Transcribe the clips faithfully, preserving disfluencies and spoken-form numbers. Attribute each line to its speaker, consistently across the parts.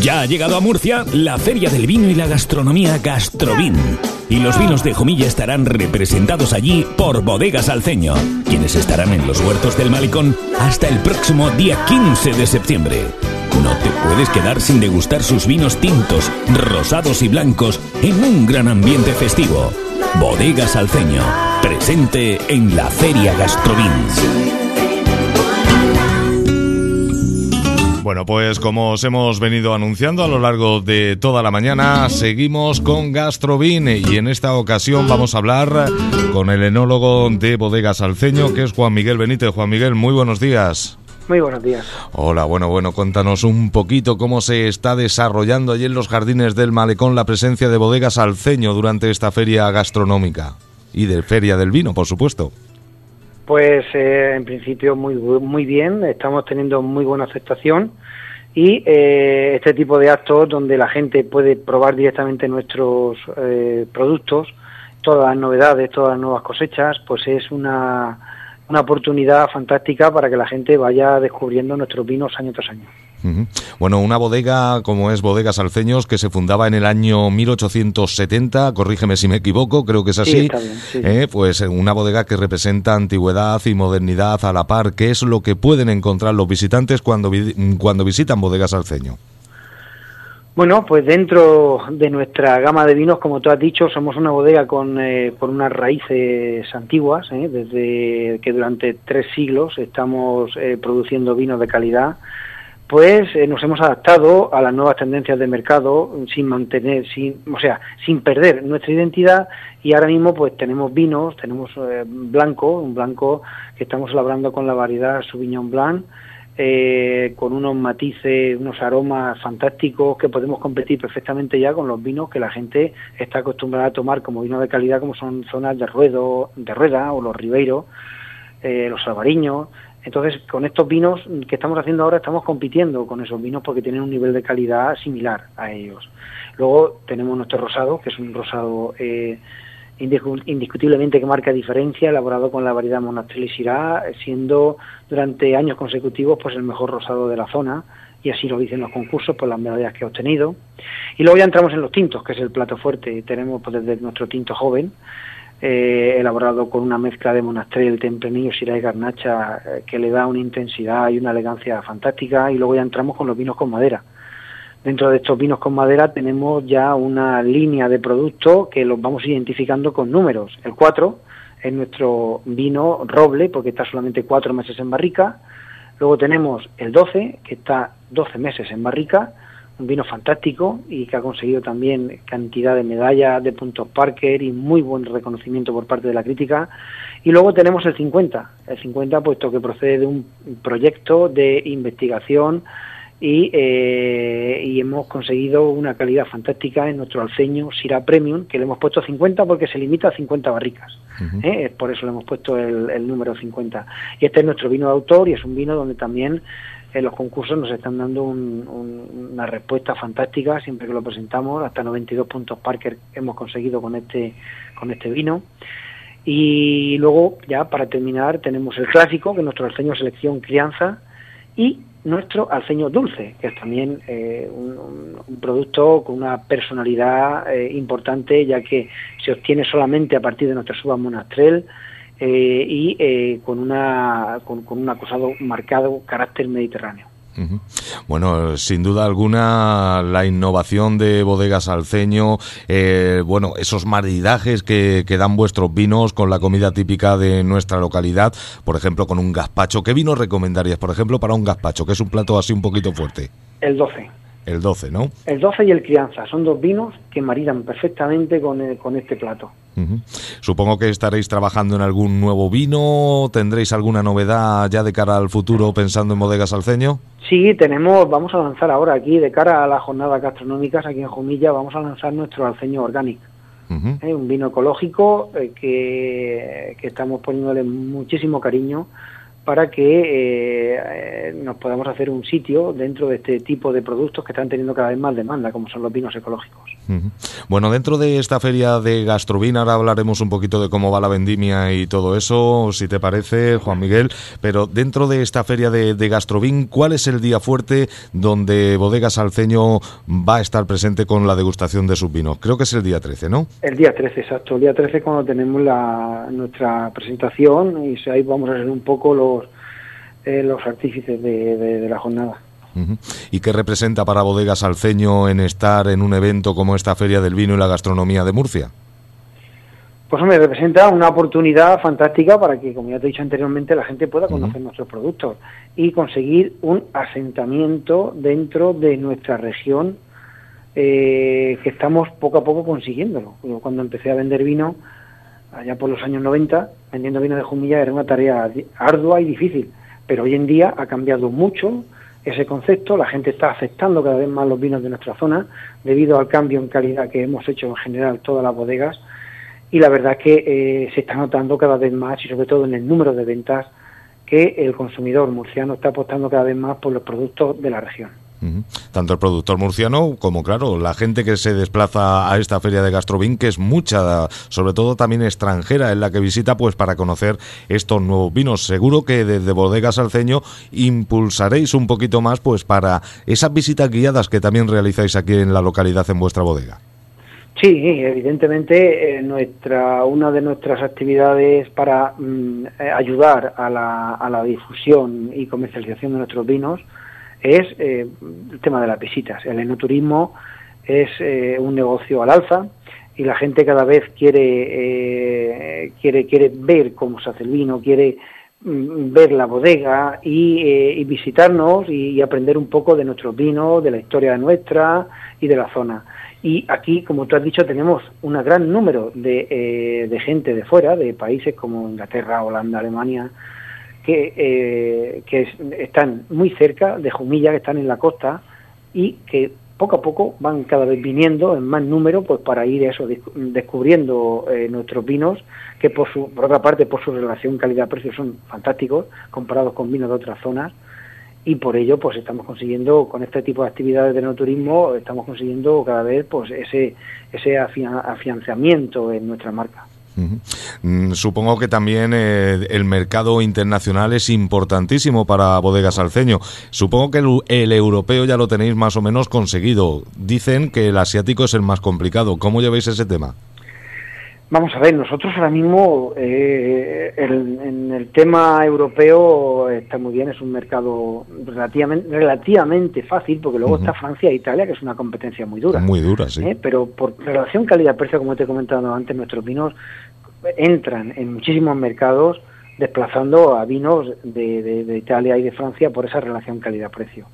Speaker 1: Ya ha llegado a Murcia la Feria del Vino y la Gastronomía Gastrovin. Y los vinos de Jumilla estarán representados allí por Bodegas Alceño, quienes estarán en los huertos del Malecón hasta el próximo día quince de septiembre. No te puedes quedar sin degustar sus vinos tintos, rosados y blancos en un gran ambiente festivo. Bodegas Alceño, presente en la Feria Gastrovin.
Speaker 2: Bueno, pues como os hemos venido anunciando a lo largo de toda la mañana, seguimos con Gastrovin y en esta ocasión vamos a hablar con el enólogo de Bodegas Alceño, que es Juan Miguel Benítez. Juan Miguel, muy buenos días.
Speaker 3: Muy buenos días.
Speaker 2: Hola, bueno, bueno, cuéntanos un poquito cómo se está desarrollando allí en los jardines del Malecón la presencia de Bodegas Alceño durante esta feria gastronómica y de Feria del Vino, por supuesto.
Speaker 3: Pues eh, en principio muy muy bien, estamos teniendo muy buena aceptación y eh, este tipo de actos donde la gente puede probar directamente nuestros eh, productos, todas las novedades, todas las nuevas cosechas, pues es una, una oportunidad fantástica para que la gente vaya descubriendo nuestros vinos año tras año.
Speaker 2: Uh-huh. Bueno, una bodega como es Bodegas Alceños, que se fundaba en el año mil ochocientos setenta, corrígeme si me equivoco, creo que es así,
Speaker 3: sí, está bien, sí.
Speaker 2: eh, pues una bodega que representa antigüedad y modernidad a la par. ¿Qué es lo que pueden encontrar los visitantes cuando, vi- cuando visitan Bodegas Alceño?
Speaker 3: Bueno, pues dentro de nuestra gama de vinos, como tú has dicho, somos una bodega con, eh, con unas raíces antiguas, eh, desde que durante tres siglos estamos eh, produciendo vinos de calidad. Pues eh, nos hemos adaptado a las nuevas tendencias de mercado sin mantener, sin, o sea, sin perder nuestra identidad, y ahora mismo pues tenemos vinos, tenemos eh, blanco, un blanco que estamos elaborando con la variedad Sauvignon Blanc, eh, con unos matices, unos aromas fantásticos que podemos competir perfectamente ya con los vinos que la gente está acostumbrada a tomar como vinos de calidad, como son zonas de ruedo, de rueda o los ribeiros, eh, los albariños. Entonces, con estos vinos que estamos haciendo ahora, estamos compitiendo con esos vinos porque tienen un nivel de calidad similar a ellos. Luego tenemos nuestro rosado, que es un rosado eh, indiscutiblemente que marca diferencia, elaborado con la variedad Monastrell y Syrah, siendo durante años consecutivos pues el mejor rosado de la zona, y así lo dicen los concursos por las medallas que ha obtenido. Y luego ya entramos en los tintos, que es el plato fuerte. Tenemos pues desde nuestro tinto joven, Eh, elaborado con una mezcla de Monastrell, Tempranillo, Syrah y Garnacha, eh, que le da una intensidad y una elegancia fantástica. Y luego ya entramos con los vinos con madera. Dentro de estos vinos con madera tenemos ya una línea de productos que los vamos identificando con números. El cuatro es nuestro vino roble, porque está solamente cuatro meses en barrica. Luego tenemos el doce, que está doce meses en barrica, un vino fantástico y que ha conseguido también cantidad de medallas, de puntos Parker y muy buen reconocimiento por parte de la crítica. Y luego tenemos el cincuenta, el cincuenta puesto que procede de un proyecto de investigación y, eh, y hemos conseguido una calidad fantástica en nuestro alceño Syrah Premium, que le hemos puesto cincuenta porque se limita a cincuenta barricas. Uh-huh. ¿eh? Por eso le hemos puesto el, el número cincuenta. Y este es nuestro vino de autor y es un vino donde también en los concursos nos están dando un, un, una respuesta fantástica siempre que lo presentamos. Hasta noventa y dos puntos Parker hemos conseguido con este con este vino. Y luego, ya para terminar, tenemos el clásico, que es nuestro alceño selección crianza, y nuestro alceño dulce, que es también eh, un, un producto con una personalidad eh, importante, ya que se obtiene solamente a partir de nuestras uvas Monastrell, Eh, y eh, con una con, con un acusado marcado carácter mediterráneo.
Speaker 2: Uh-huh. Bueno, sin duda alguna la innovación de Bodegas Alceño, eh, bueno, esos maridajes que, que dan vuestros vinos con la comida típica de nuestra localidad, por ejemplo con un gazpacho. ¿Qué vino recomendarías, por ejemplo, para un gazpacho, que es un plato así un poquito fuerte?
Speaker 3: El doce.
Speaker 2: El doce, ¿no?
Speaker 3: El doce y el crianza son dos vinos que maridan perfectamente con, el, con este plato.
Speaker 2: Uh-huh. Supongo que estaréis trabajando en algún nuevo vino. ¿Tendréis alguna novedad ya de cara al futuro pensando en Bodegas Alceño?
Speaker 3: Sí, tenemos, vamos a lanzar ahora aquí, de cara a las jornadas gastronómicas aquí en Jumilla, vamos a lanzar nuestro alceño orgánico. Uh-huh. ¿eh? Un vino ecológico eh, que, que estamos poniéndole muchísimo cariño para que eh, eh, nos podamos hacer un sitio dentro de este tipo de productos que están teniendo cada vez más demanda, como son los vinos ecológicos.
Speaker 2: Uh-huh. Bueno, dentro de esta feria de Gastrovin, ahora hablaremos un poquito de cómo va la vendimia y todo eso, si te parece, Juan Miguel, pero dentro de esta feria de, de Gastrovin, ¿cuál es el día fuerte donde Bodegas Alceño va a estar presente con la degustación de sus vinos? Creo que es el día trece, ¿no?
Speaker 3: El día trece, exacto. El día trece cuando tenemos la, nuestra presentación y ahí vamos a ser un poco los Eh, los artífices de, de, de la jornada.
Speaker 2: Uh-huh. ¿Y qué representa para Bodegas Alceño en estar en un evento como esta Feria del Vino y la Gastronomía de Murcia?
Speaker 3: Pues hombre, representa una oportunidad fantástica para que, como ya te he dicho anteriormente, la gente pueda conocer uh-huh. nuestros productos y conseguir un asentamiento dentro de nuestra región, eh, que estamos poco a poco consiguiéndolo. Yo cuando empecé a vender vino, allá por los años noventa, vendiendo vino de Jumilla era una tarea ardua y difícil. Pero hoy en día ha cambiado mucho ese concepto, la gente está aceptando cada vez más los vinos de nuestra zona debido al cambio en calidad que hemos hecho en general todas las bodegas, y la verdad es que eh, se está notando cada vez más, y sobre todo en el número de ventas, que el consumidor murciano está apostando cada vez más por los productos de la región.
Speaker 2: Uh-huh. Tanto el productor murciano como, claro, la gente que se desplaza a esta feria de Gastrovin, que es mucha, sobre todo también extranjera, en la que visita pues para conocer estos nuevos vinos. Seguro que desde Bodegas Alceño impulsaréis un poquito más pues para esas visitas guiadas que también realizáis aquí en la localidad, en vuestra bodega.
Speaker 3: Sí, evidentemente eh, nuestra una de nuestras actividades para mm, ayudar a la, a la difusión y comercialización de nuestros vinos es eh, el tema de las visitas. El enoturismo es eh, un negocio al alza y la gente cada vez quiere eh, quiere quiere ver cómo se hace el vino, quiere mm, ver la bodega y, eh, y visitarnos y, y aprender un poco de nuestros vinos, de la historia nuestra y de la zona. Y aquí, como tú has dicho, tenemos un gran número de, eh, de gente de fuera, de países como Inglaterra, Holanda, Alemania, que, eh, que es, están muy cerca de Jumilla, que están en la costa y que poco a poco van cada vez viniendo en más número pues para ir eso descubriendo eh, nuestros vinos, que por su por otra parte por su relación calidad-precio son fantásticos comparados con vinos de otras zonas, y por ello pues estamos consiguiendo con este tipo de actividades de enoturismo, estamos consiguiendo cada vez pues ese ese afianzamiento en nuestra marca.
Speaker 2: Uh-huh. Supongo que también eh, el mercado internacional es importantísimo para Bodegas Alceño. Supongo que el, el europeo ya lo tenéis más o menos conseguido. Dicen que el asiático es el más complicado. ¿Cómo lleváis ese tema?
Speaker 3: Vamos a ver, nosotros ahora mismo eh, el, en el tema europeo está muy bien, es un mercado relativamente, relativamente fácil, porque luego uh-huh. está Francia e Italia, que es una competencia muy dura.
Speaker 2: Muy dura, sí.
Speaker 3: ¿Eh? Pero por relación calidad-precio, como te he comentado antes, nuestros vinos entran en muchísimos mercados desplazando a vinos de, de, de Italia y de Francia por esa relación calidad-precio.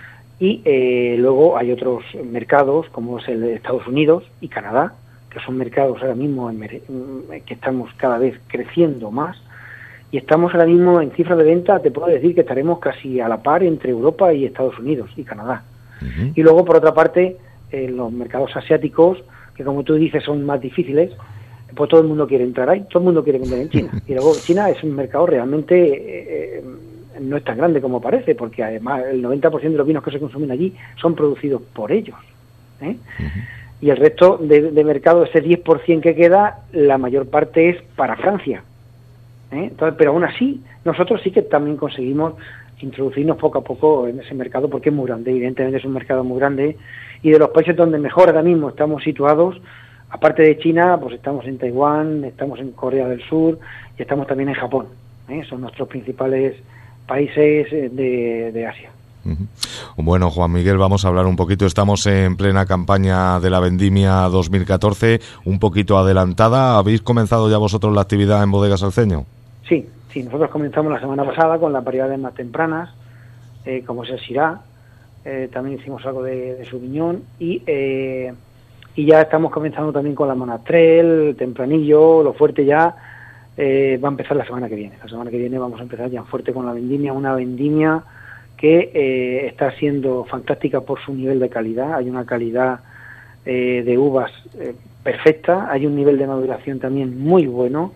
Speaker 3: Y eh, luego hay otros mercados, como es el de Estados Unidos y Canadá, que son mercados ahora mismo en, que estamos cada vez creciendo más, y estamos ahora mismo en cifras de venta, te puedo decir que estaremos casi a la par entre Europa y Estados Unidos y Canadá. Uh-huh. Y luego, por otra parte, eh, los mercados asiáticos, que como tú dices son más difíciles, pues todo el mundo quiere entrar ahí, todo el mundo quiere vender en China. Y luego China es un mercado realmente eh, no es tan grande como parece, porque además el noventa por ciento de los vinos que se consumen allí son producidos por ellos, ¿eh? Uh-huh. Y el resto de, de mercado, ese diez por ciento que queda, la mayor parte es para Francia, ¿eh? Entonces, pero aún así, nosotros sí que también conseguimos introducirnos poco a poco en ese mercado, porque es muy grande, evidentemente es un mercado muy grande, y de los países donde mejor ahora mismo estamos situados, aparte de China, pues estamos en Taiwán, estamos en Corea del Sur, y estamos también en Japón, ¿eh? Son nuestros principales países de, de Asia.
Speaker 2: Uh-huh. Bueno, Juan Miguel, vamos a hablar un poquito. Estamos en plena campaña de la vendimia dos mil catorce, un poquito adelantada. ¿Habéis comenzado ya vosotros la actividad en Bodegas Alceño?
Speaker 3: Sí, sí, nosotros comenzamos la semana pasada con las variedades más tempranas, eh, como es el Syrah, eh, también hicimos algo de, de Sauvignon y, eh, y ya estamos comenzando también con la Monastrell, Tempranillo, lo fuerte ya eh, va a empezar la semana que viene. La semana que viene vamos a empezar ya fuerte con la vendimia, una vendimia que eh, está siendo fantástica por su nivel de calidad. Hay una calidad eh, de uvas eh, perfecta, hay un nivel de maduración también muy bueno,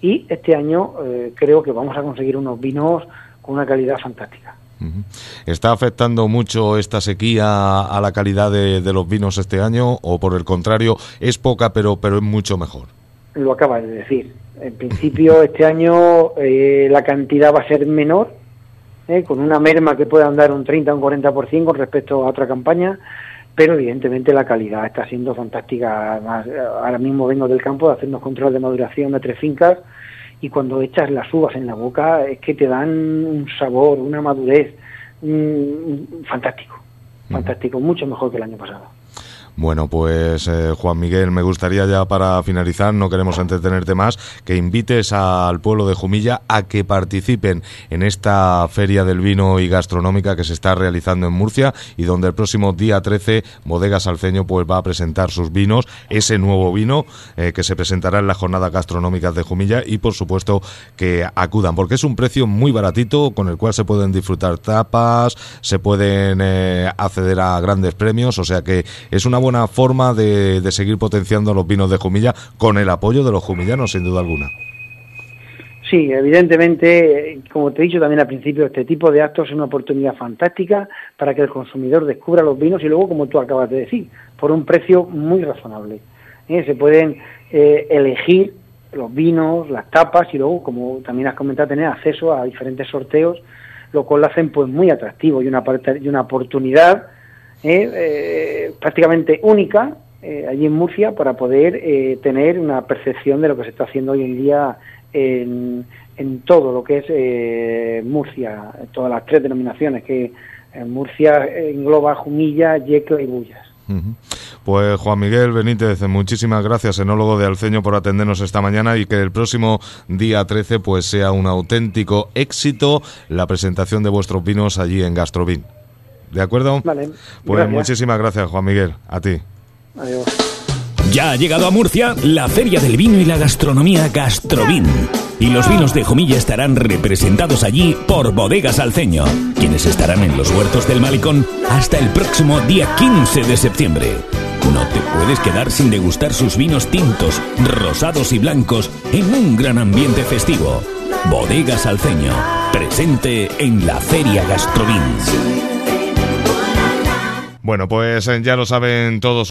Speaker 3: y este año eh, creo que vamos a conseguir unos vinos con una calidad fantástica.
Speaker 2: ¿Está afectando mucho esta sequía a la calidad de, de los vinos este año o por el contrario es poca pero, pero es mucho mejor?
Speaker 3: Lo acabas de decir. En principio este año eh, la cantidad va a ser menor, eh, con una merma que pueda andar un treinta o un cuarenta por ciento con respecto a otra campaña, pero evidentemente la calidad está siendo fantástica. Además, ahora mismo vengo del campo de hacernos control de maduración de tres fincas y cuando echas las uvas en la boca es que te dan un sabor, una madurez mm, fantástico, fantástico, mucho mejor que el año pasado.
Speaker 2: Bueno, pues eh, Juan Miguel, me gustaría ya para finalizar, no queremos entretenerte más, que invites al pueblo de Jumilla a que participen en esta Feria del Vino y Gastronómica que se está realizando en Murcia y donde el próximo día trece Bodegas Alceño pues va a presentar sus vinos, ese nuevo vino eh, que se presentará en las jornadas gastronómicas de Jumilla y por supuesto que acudan, porque es un precio muy baratito con el cual se pueden disfrutar tapas, se pueden eh, acceder a grandes premios, o sea que es una buena forma de, de seguir potenciando los vinos de Jumilla con el apoyo de los jumillanos, sin duda alguna.
Speaker 3: Sí, evidentemente, como te he dicho también al principio, este tipo de actos es una oportunidad fantástica para que el consumidor descubra los vinos y luego, como tú acabas de decir, por un precio muy razonable. ¿Eh? Se pueden eh, elegir los vinos, las tapas y luego, como también has comentado, tener acceso a diferentes sorteos, lo cual lo hacen pues muy atractivo y una, parte, y una oportunidad Eh, eh, prácticamente única eh, allí en Murcia para poder eh, tener una percepción de lo que se está haciendo hoy en día en, en todo lo que es eh, Murcia, todas las tres denominaciones que en Murcia engloba Jumilla, Yecla y Bullas.
Speaker 2: Uh-huh. Pues Juan Miguel Benítez, muchísimas gracias, enólogo de Alceño, por atendernos esta mañana y que el próximo día trece pues sea un auténtico éxito la presentación de vuestros vinos allí en Gastrovin. ¿De acuerdo?
Speaker 3: Vale.
Speaker 2: Pues
Speaker 3: gracias.
Speaker 2: Muchísimas gracias, Juan Miguel. A ti.
Speaker 3: Adiós.
Speaker 1: Ya ha llegado a Murcia la Feria del Vino y la Gastronomía Gastrovin. Y los vinos de Jumilla estarán representados allí por Bodegas Alceño, quienes estarán en los huertos del Malicón hasta el próximo día quince de septiembre. No te puedes quedar sin degustar sus vinos tintos, rosados y blancos en un gran ambiente festivo. Bodegas Alceño, presente en la Feria Gastrovin.
Speaker 2: Bueno, pues ya lo saben todos.